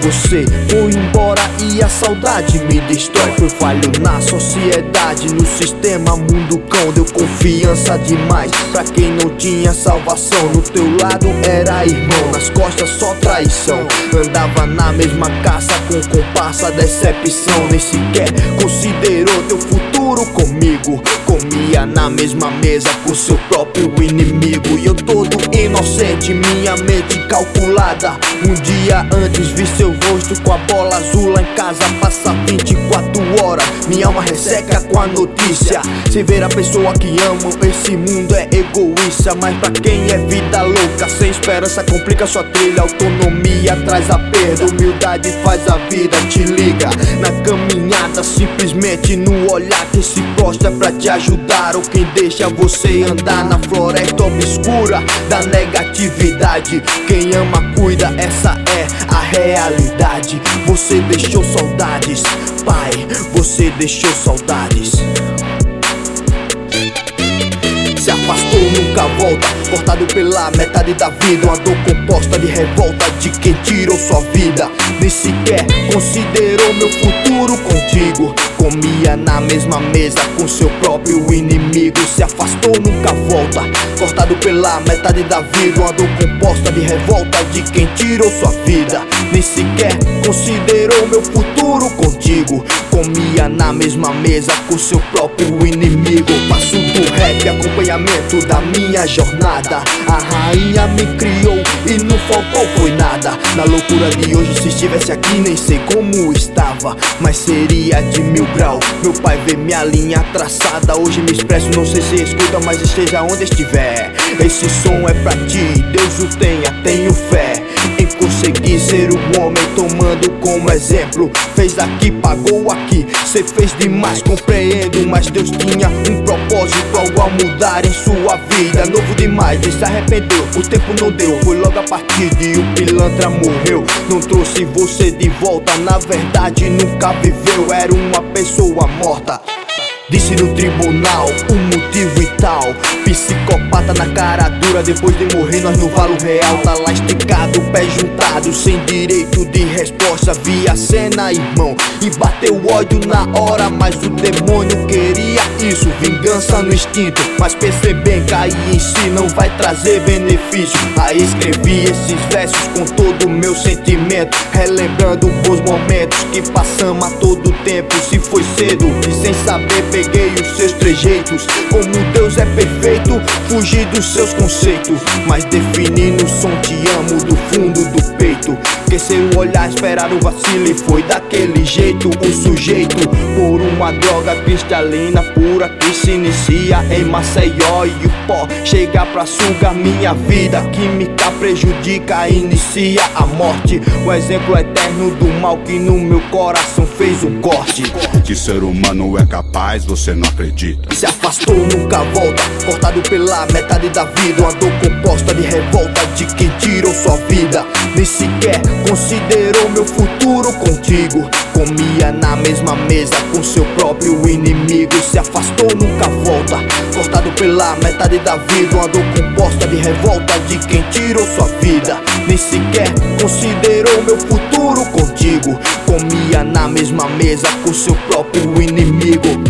você foi embora e a saudade me destrói. Foi falho na sociedade, no sistema mundo cão. Deu confiança demais pra quem não tinha salvação. No teu lado era irmão, nas costas só traição. Andava na mesma caça com comparsa, decepção. Nem sequer considerou teu futuro comigo. Comia na mesma mesa com seu próprio inimigo. E eu todo inocente, minha mente calculada. Um dia antes vi seu rosto com a bola azul lá em casa. Passa 24 horas, minha alma resseca com a notícia. Sem ver a pessoa que amo, esse mundo é egoísta. Mas pra quem é vida louca, sem esperança complica sua trilha. Autonomia traz a perda, humildade faz a vida. Te liga na caminhada, simplesmente no olhar que se prostra pra te ajudar. Ou quem deixa você andar na floresta obscura da negatividade. Quem ama cuida, essa é a realidade. Você deixou saudades, pai, você deixou saudades. Se afastou, nunca volta, cortado pela metade da vida. Uma dor composta de revolta de quem tirou sua vida. Nem sequer considerou meu futuro contigo. Comia na mesma mesa com seu próprio inimigo. Se afastou, nunca volta, cortado pela metade da vida. Uma dor composta de revolta de quem tirou sua vida. Nem sequer considerou meu futuro contigo. Comia na mesma mesa com seu próprio inimigo. Passo do rap, acompanhamento da minha jornada. A rainha me criou e não faltou foi nada. Na loucura de hoje, se estivesse aqui nem sei como estava, mas seria de 1000 graus. Meu pai vê minha linha traçada. Hoje me expresso, não sei se escuta, mas esteja onde estiver. Esse som é pra ti, Deus o tenha, tenho fé em conseguir ser um homem, tomando como exemplo. Fez aqui, pagou aqui, cê fez demais, compreendo. Mas Deus tinha um propósito, algo a mudar em sua vida. Novo demais, ele se arrependeu, o tempo não deu. Foi logo a partir de o pilantra morreu. Não trouxe você de volta, na verdade nunca viveu. Era uma pessoa morta. Disse no tribunal o motivo e tal. Psicopata na cara dura, depois de morrer nós no valo real. Tá lá esticado, pé juntado, sem direito de resposta. Vi a cena, irmão, e bateu ódio na hora. Mas o demônio queria isso, vingança no instinto. Mas pensei bem, cair em si não vai trazer benefício. Aí escrevi esses versos com todo o meu sentimento, relembrando bons momentos que passamos a todo tempo. Se foi cedo e sem saber peguei os seus trejeitos. Como Deus é perfeito, fugi dos seus conceitos. Mas defini no som te amo do fundo do peito. Esquecer o olhar, esperar o vacilo, e foi daquele jeito. O sujeito por uma droga cristalina pura que se inicia em Maceió. E o pó chega pra sugar minha vida. Química prejudica, inicia a morte. O exemplo eterno do mal que no meu coração fez um corte. Que ser humano é capaz, você não acredita. Se afastou, nunca volta, cortado pela metade da vida. Uma dor composta de revolta de quem tirou sua vida. Nem sequer considerou meu futuro contigo. Comia na mesma mesa com seu próprio inimigo. Se afastou, nunca volta, cortado pela metade da vida. Uma dor composta de revolta de quem tirou sua vida. Nem sequer considerou meu futuro contigo. Comia na mesma mesa com seu próprio inimigo.